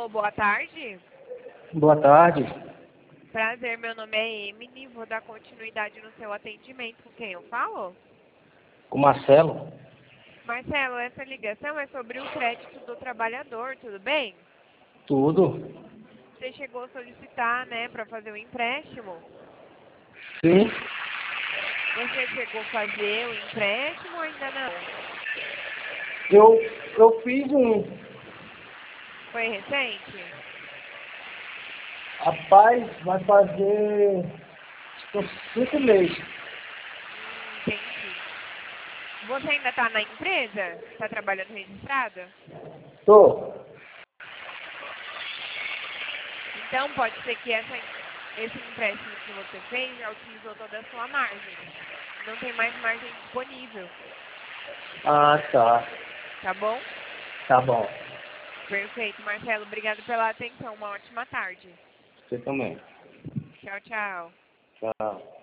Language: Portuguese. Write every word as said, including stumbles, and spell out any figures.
Alô, boa tarde. Boa tarde. Prazer, meu nome é Emily. Vou dar continuidade no seu atendimento. Com quem eu falo? Com Marcelo? Marcelo, essa ligação é sobre o crédito do trabalhador, tudo bem? Tudo. Você chegou a solicitar, né, para fazer o empréstimo? Sim. Você chegou a fazer o empréstimo ou ainda não? Eu, eu fiz um. Foi recente? Rapaz, vai fazer uns cinco meses. Hum, entendi. Você ainda está na empresa? Está trabalhando registrada? Tô. Então, pode ser que essa, esse empréstimo que você fez já utilizou toda a sua margem. Não tem mais margem disponível, Ah, tá. tá bom? Tá bom. Perfeito, Marcelo. Obrigado pela atenção. Uma ótima tarde. Você também. Tchau, tchau. Tchau.